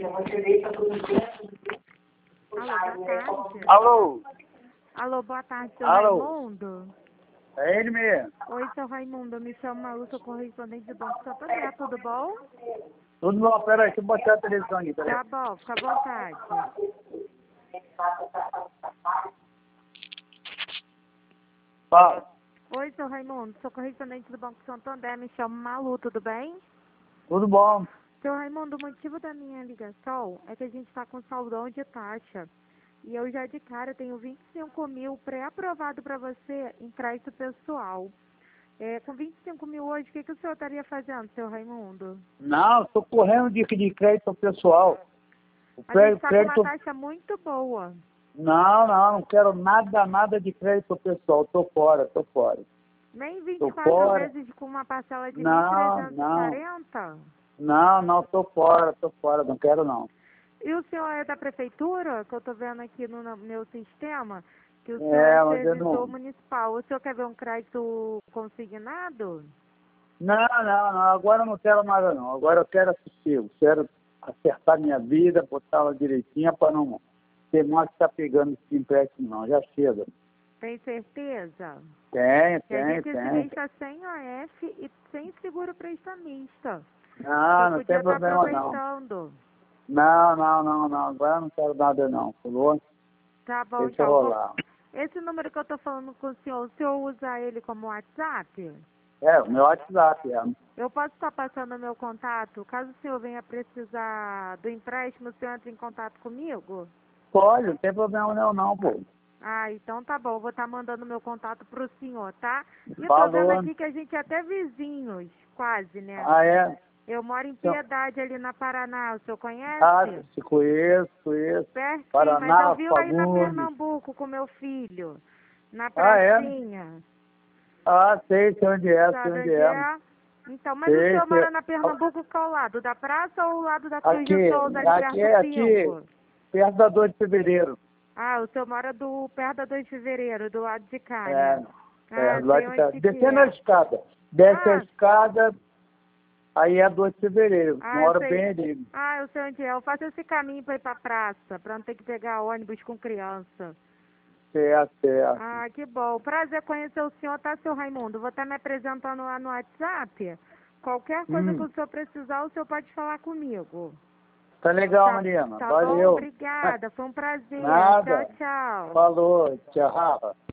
Alô, boa tarde. Alô? Alô, boa tarde, seu Alô? Raimundo. É ele mesmo. Oi, seu Raimundo, eu me chamo Malu, sou correspondente do Banco Santander, tudo bom? Tudo bom? Peraí, deixa eu botar a televisão aqui, peraí. Tá bom, fica à vontade. Fala. Oi, seu Raimundo, sou correspondente do Banco Santander, me chamo Malu, tudo bem? Tudo bom? Seu Raimundo, o motivo da minha ligação é que a gente está com saldão de taxa. E eu já de cara tenho 25 mil pré-aprovado para você em crédito pessoal. Com 25 mil hoje, o que o senhor estaria fazendo, seu Raimundo? Não, estou correndo de crédito pessoal. O A gente está com crédito... uma taxa muito boa. Não quero nada de crédito pessoal. Tô fora. Nem Tô 24 fora. vezes com uma parcela de Não, 1.340? tô fora, não quero não. E o senhor é da prefeitura, que eu estou vendo aqui no meu sistema, que o senhor É, é mas eu servidor não... municipal. O senhor quer ver um crédito consignado? Não, agora eu não quero nada não. Agora eu quero sossego, quero acertar minha vida, botar ela direitinha para não ter mais que estar pegando esse empréstimo não, já chega. Tem certeza? Tem. Que a gente esse mês está sem OF e sem seguro prestamista. Não Você tem podia estar problema não. aproveitando. Não, agora eu não quero nada não, falou? Tá bom, Deixa então. rolar. Esse número que eu estou falando com o senhor usa ele como WhatsApp? É, o meu WhatsApp, é. Eu posso estar passando o meu contato? Caso o senhor venha precisar do empréstimo, o senhor entra em contato comigo? Pode, não tem problema não, pô. Ah, então tá bom. Eu vou estar mandando meu contato pro senhor, tá? E eu tô vendo Falou. aqui que a gente é até vizinhos, quase, né? Ah, é? Eu moro em Então, Piedade, ali na Paraná. O senhor conhece? te conheço. Pertinho, mas eu Paraná, vivo aí na Fagundes. Pernambuco com meu filho. Na Ah, é? pracinha. Sei onde é, Sabe onde é? Então, mas o senhor Sei. mora na Pernambuco qual lado? Da praça ou o lado da Cruz de Aqui, Souza, ali perto do aqui, Pingo? perto da 2 de fevereiro. Ah, o senhor mora perto da 2 de fevereiro, do lado de cá, É, né? Ah, do lado sei de cá. onde que Descendo a é. escada. Desce a Ah, escada, aí é 2 de fevereiro. eu Moro sei. bem ali. Ah, eu sei onde é. Eu faço esse caminho pra ir pra praça, pra não ter que pegar ônibus com criança. Certo. Ah, que bom. Prazer conhecer o senhor, tá, seu Raimundo? Vou estar me apresentando lá no WhatsApp. Qualquer coisa que o senhor precisar, o senhor pode falar comigo. Tá legal, Tá, Mariana. tá bom? Valeu. Obrigada. Foi um prazer. Nada. Tchau, tchau. Falou. Tchau.